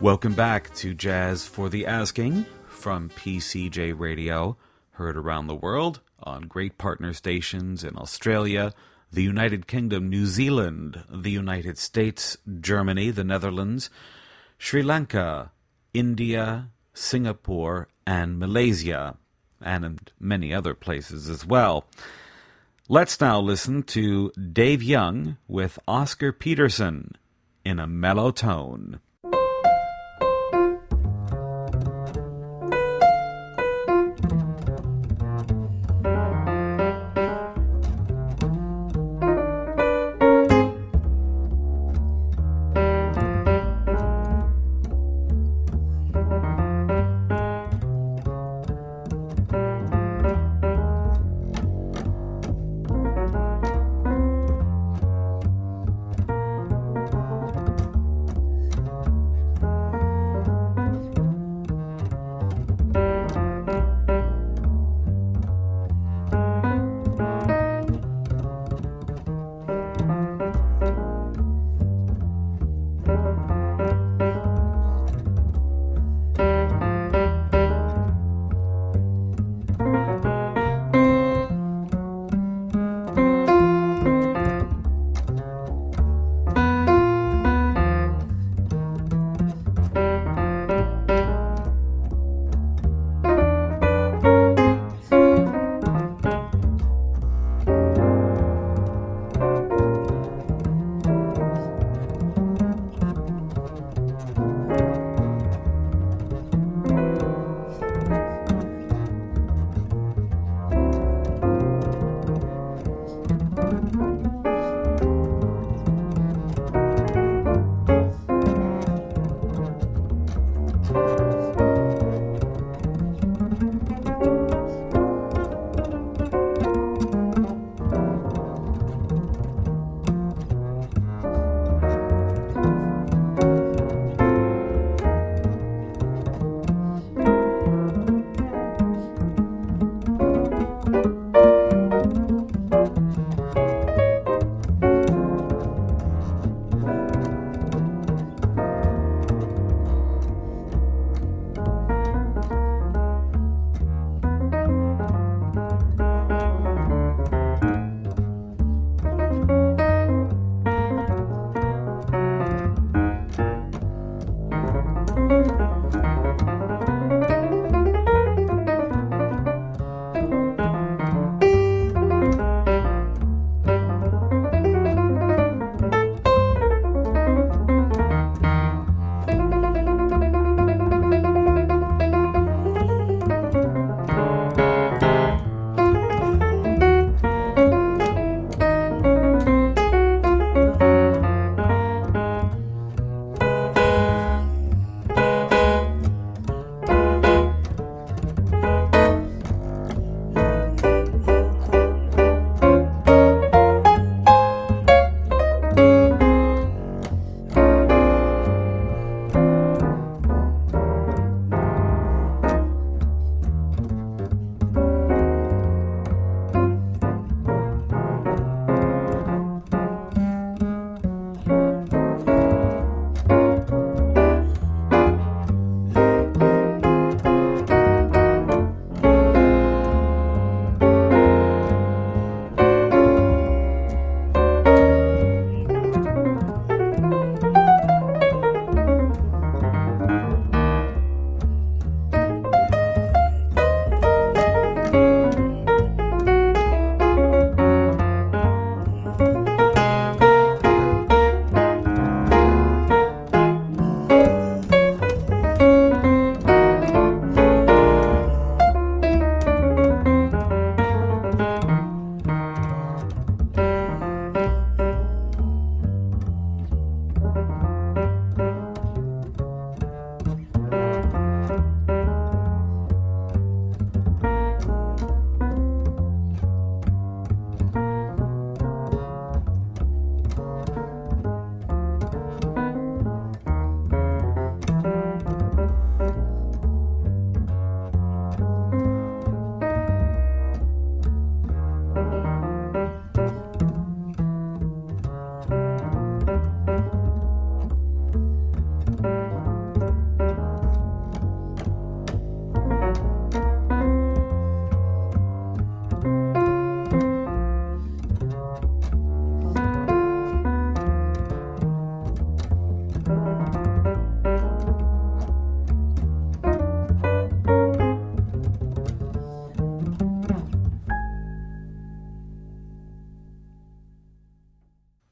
Welcome back to Jazz for the Asking from PCJ Radio, heard around the world on great partner stations in Australia, the United Kingdom, New Zealand, the United States, Germany, the Netherlands, Sri Lanka, India, Singapore, and Malaysia, and many other places as well. Let's now listen to Dave Young with Oscar Peterson in a mellow tone.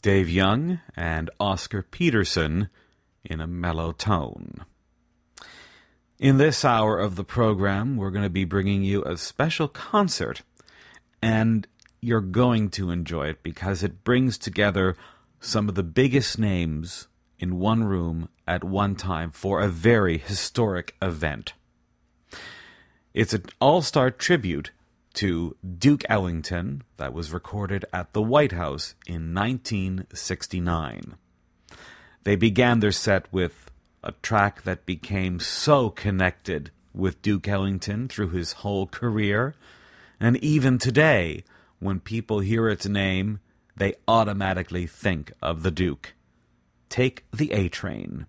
Dave Young and Oscar Peterson in a mellow tone. In this hour of the program, we're going to be bringing you a special concert, and you're going to enjoy it because it brings together some of the biggest names in one room at one time for a very historic event. It's an all-star tribute to Duke Ellington that was recorded at the White House in 1969. They began their set with a track that became so connected with Duke Ellington through his whole career, and even today, when people hear its name, they automatically think of the Duke. Take the A Train.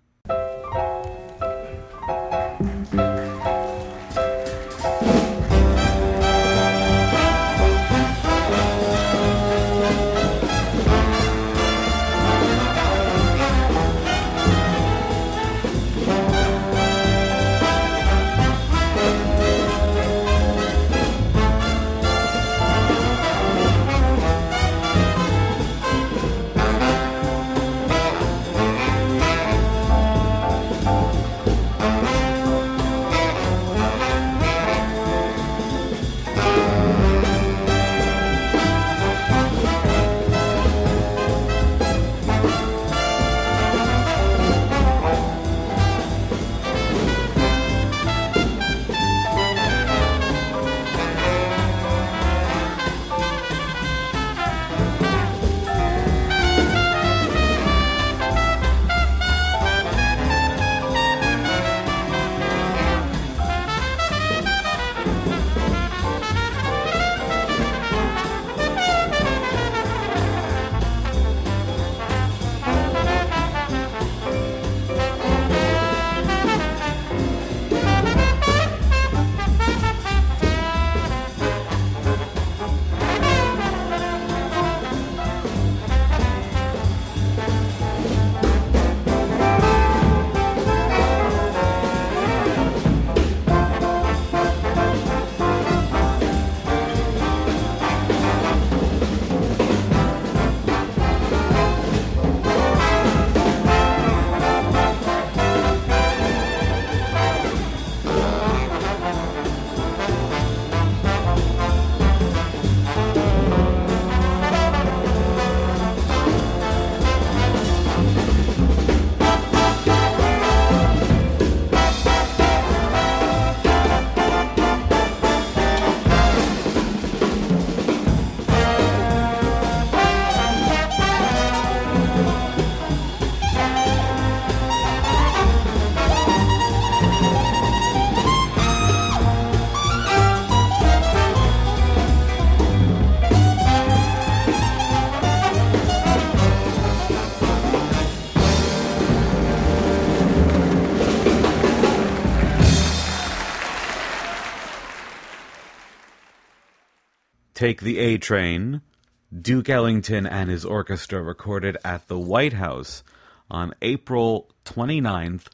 Take the A Train, Duke Ellington and his orchestra recorded at the White House on April 29th,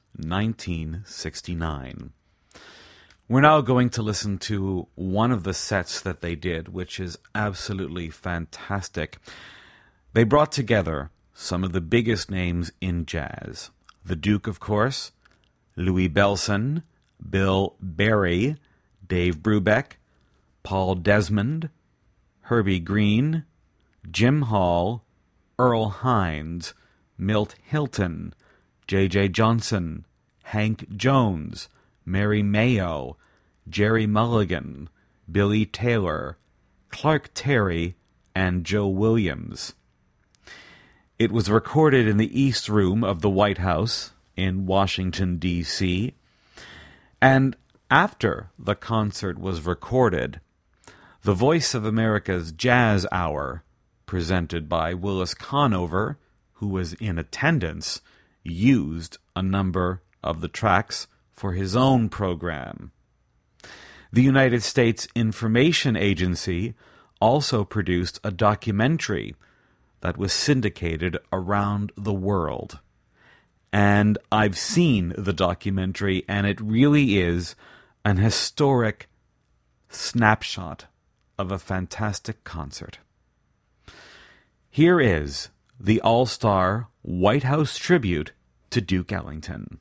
1969. We're now going to listen to one of the sets that they did, which is absolutely fantastic. They brought together some of the biggest names in jazz. The Duke, of course, Louis Bellson, Bill Berry, Dave Brubeck, Paul Desmond, Herbie Green, Jim Hall, Earl Hines, Milt Hilton, J.J. Johnson, Hank Jones, Mary Mayo, Jerry Mulligan, Billy Taylor, Clark Terry, and Joe Williams. It was recorded in the East Room of the White House in Washington, D.C., and after the concert was recorded, the Voice of America's Jazz Hour, presented by Willis Conover, who was in attendance, used a number of the tracks for his own program. The United States Information Agency also produced a documentary that was syndicated around the world. And I've seen the documentary, and it really is an historic snapshot of a fantastic concert. Here is the all-star White House tribute to Duke Ellington.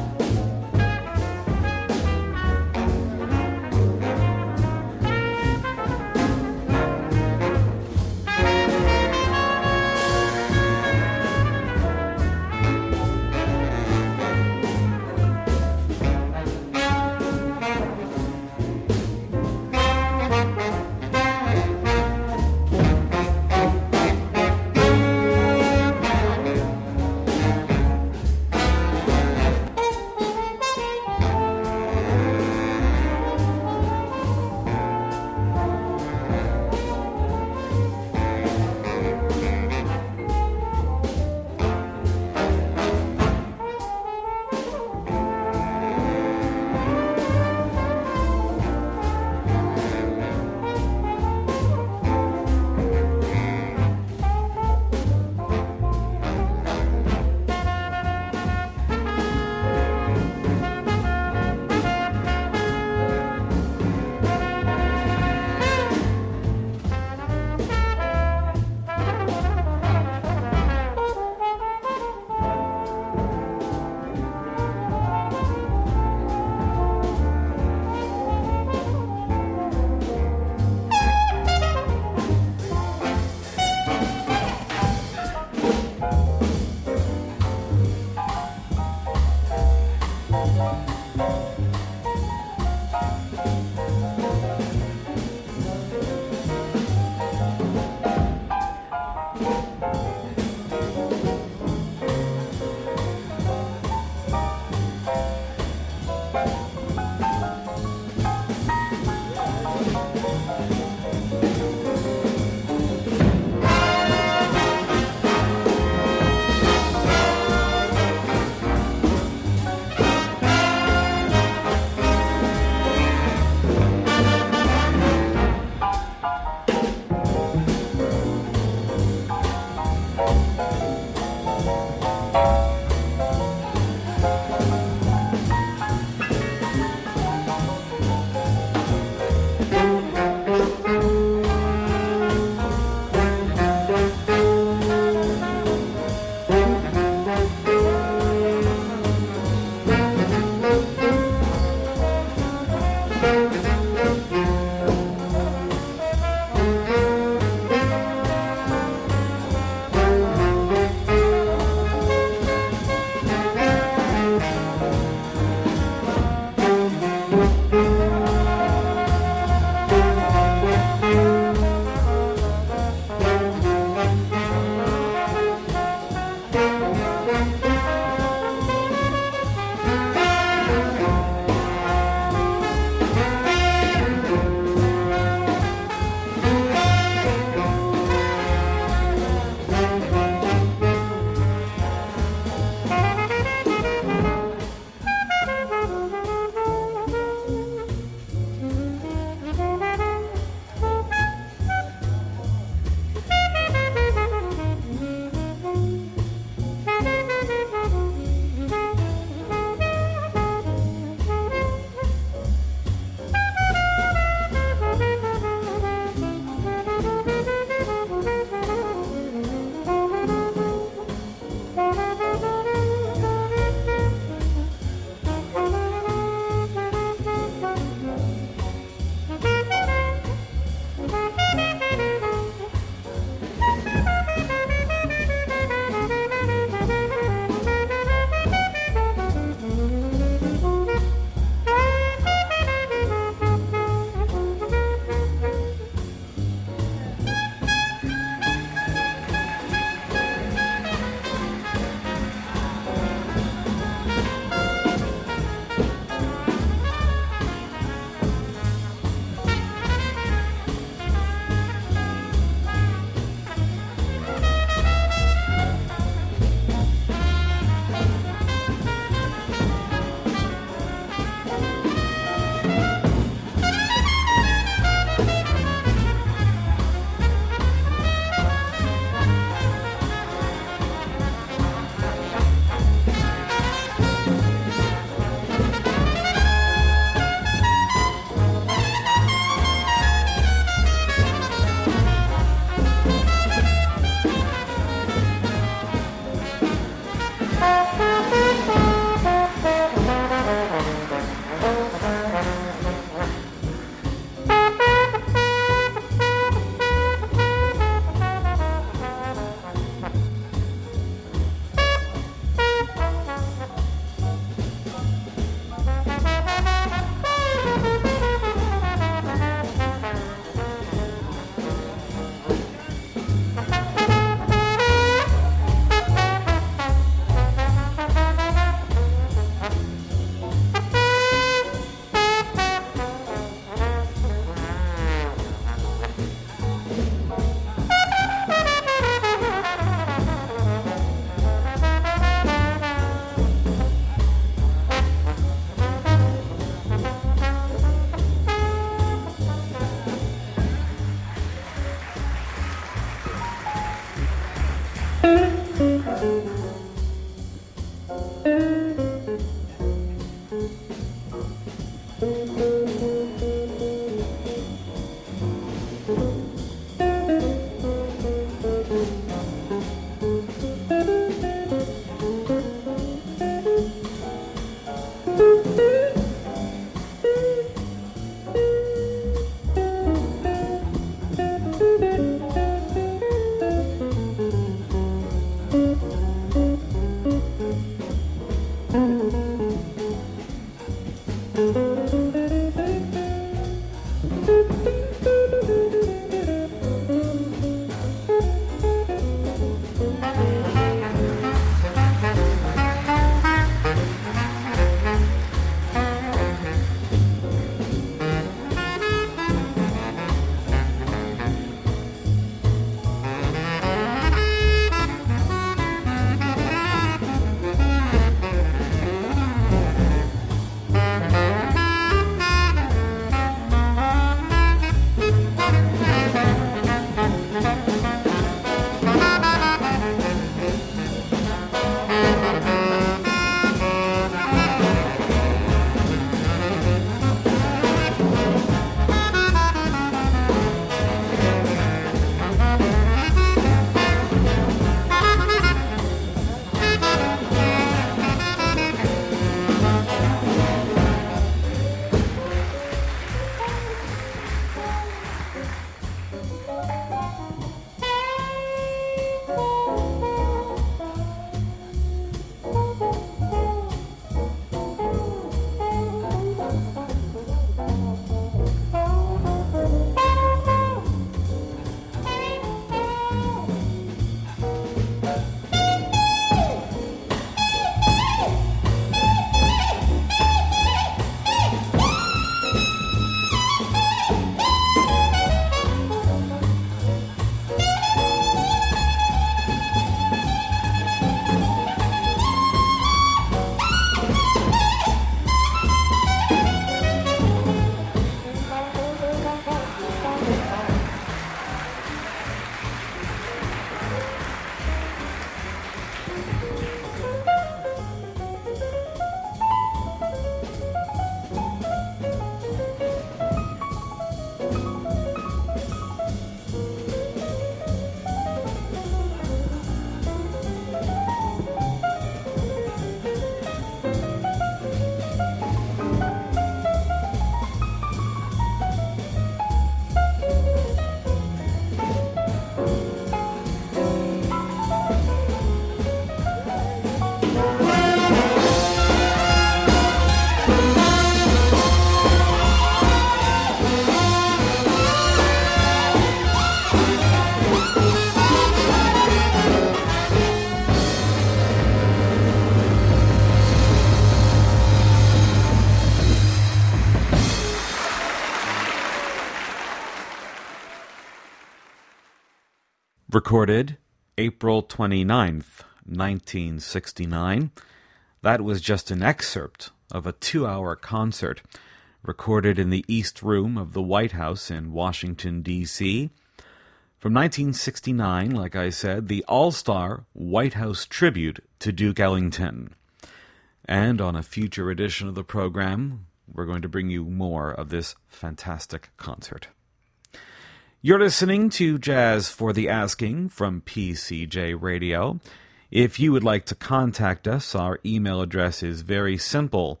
recorded April 29th, 1969. That was just an excerpt of a 2-hour concert recorded in the East Room of the White House in Washington, D.C. From 1969, like I said, the all-star White House tribute to Duke Ellington. And on a future edition of the program, we're going to bring you more of this fantastic concert. You're listening to Jazz for the Asking from PCJ Radio. If you would like to contact us, our email address is very simple,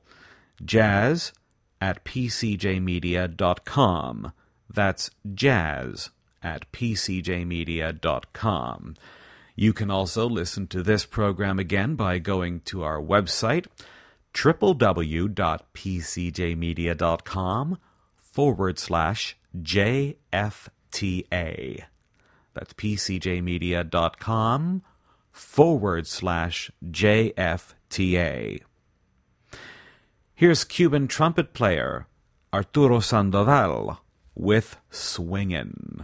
jazz@pcjmedia.com. That's jazz@pcjmedia.com. You can also listen to this program again by going to our website, www.pcjmedia.com/JFTA. That's pcjmedia.com/JFTA. Here's Cuban trumpet player Arturo Sandoval with Swingin'.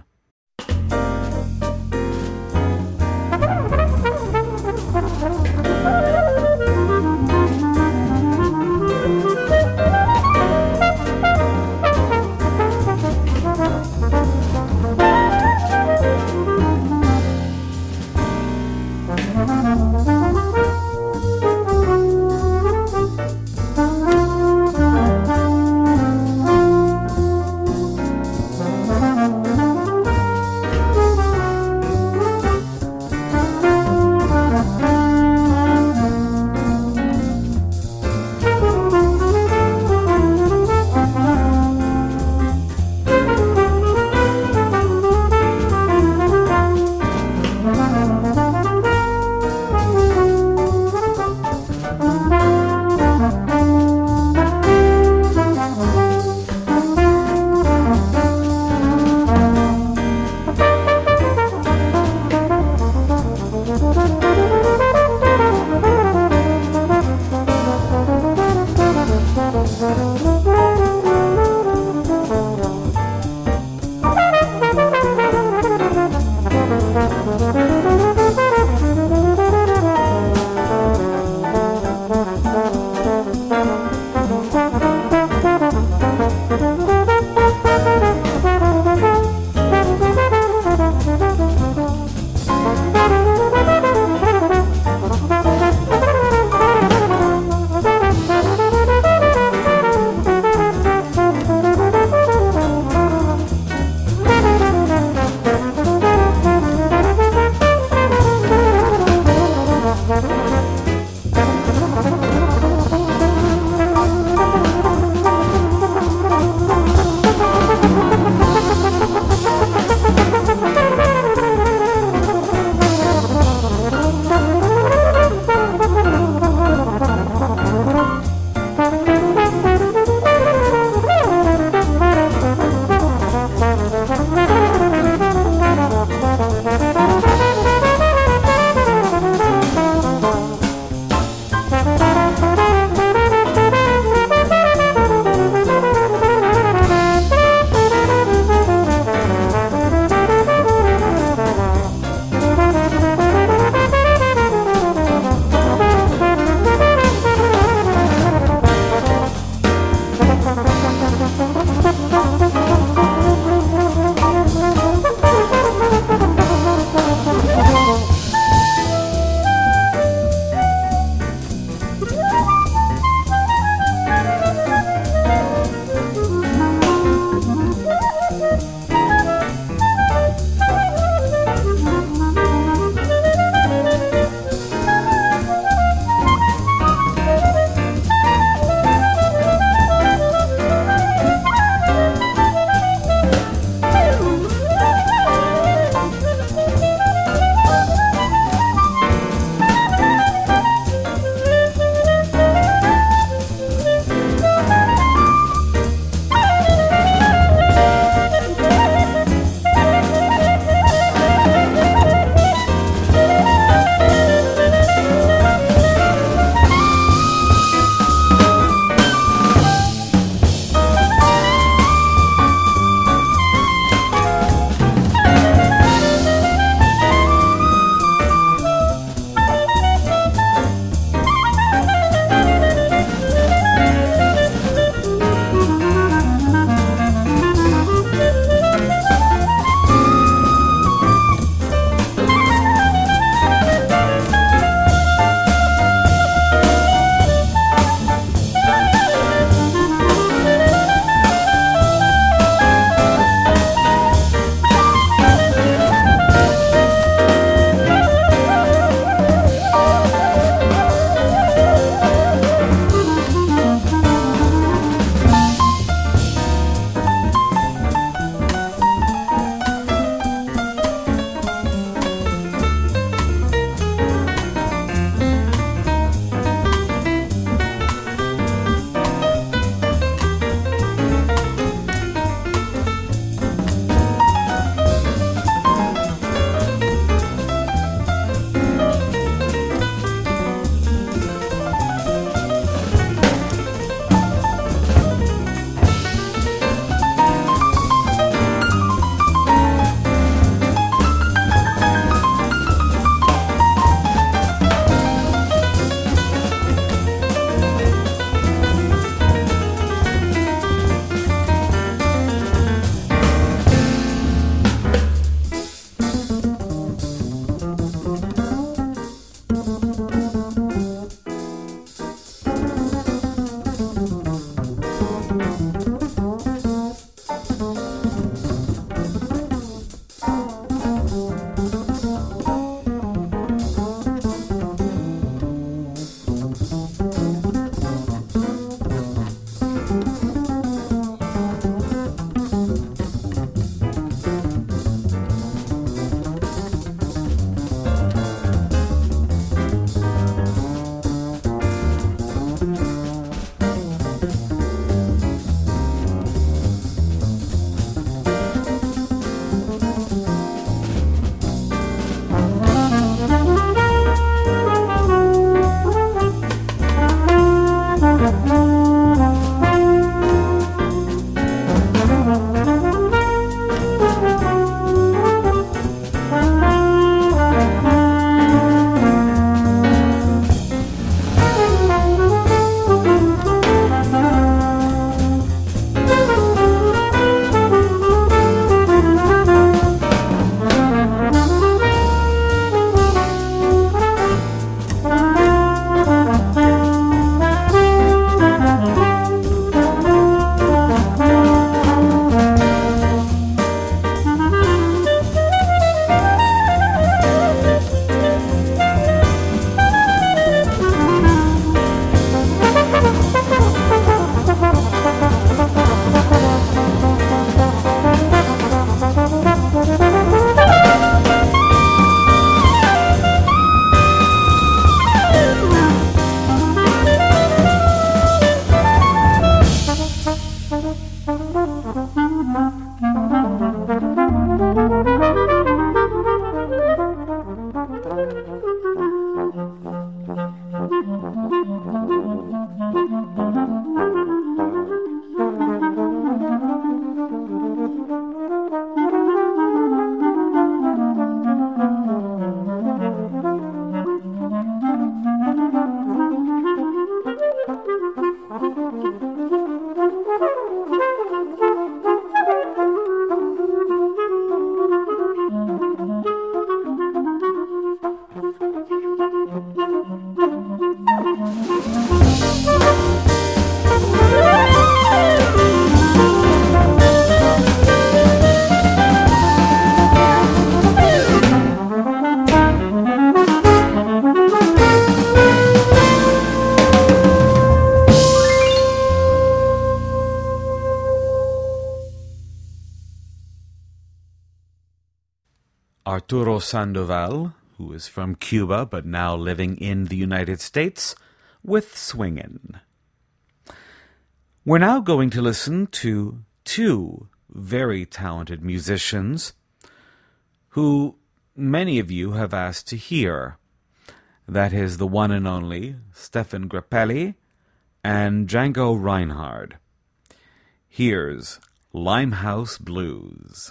Arturo Sandoval, who is from Cuba but now living in the United States, with Swingin'. We're now going to listen to two very talented musicians who many of you have asked to hear. That is the one and only Stefan Grappelli and Django Reinhardt. Here's Limehouse Blues.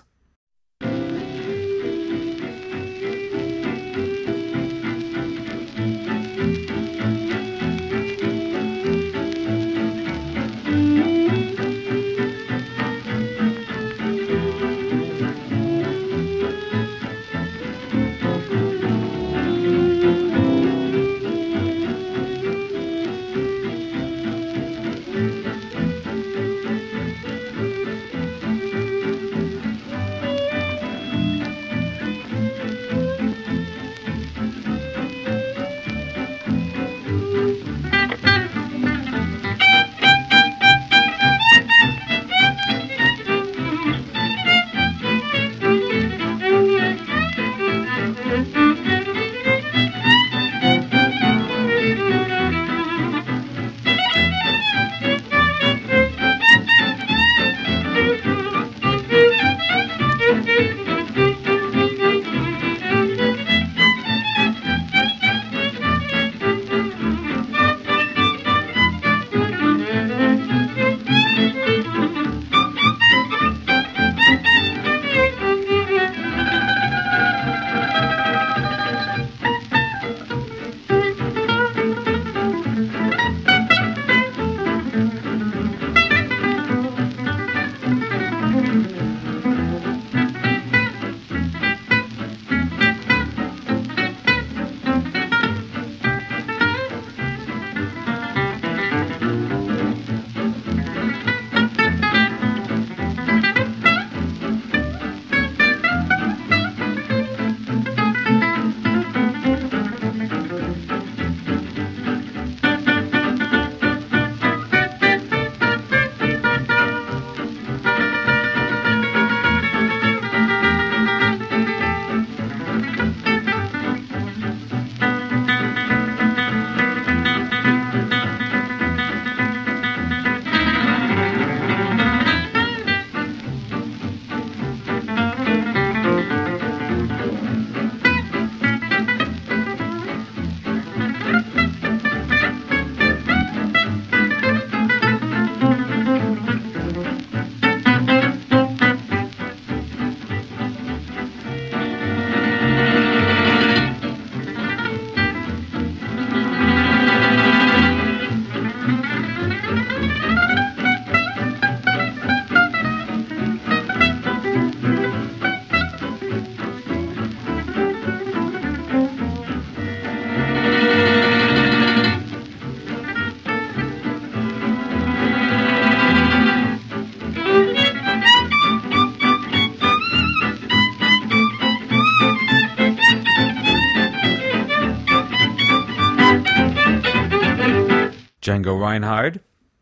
Django Reinhardt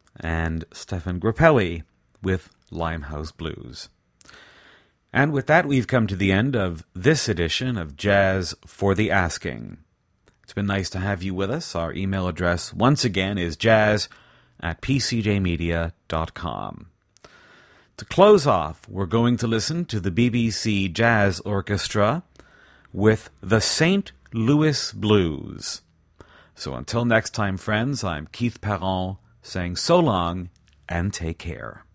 and Stefan Grappelli with Limehouse Blues. And with that, we've come to the end of this edition of Jazz for the Asking. It's been nice to have you with us. Our email address, once again, is jazz@pcjmedia.com. To close off, we're going to listen to the BBC Jazz Orchestra with the St. Louis Blues. So until next time, friends, I'm Keith Perron saying so long and take care.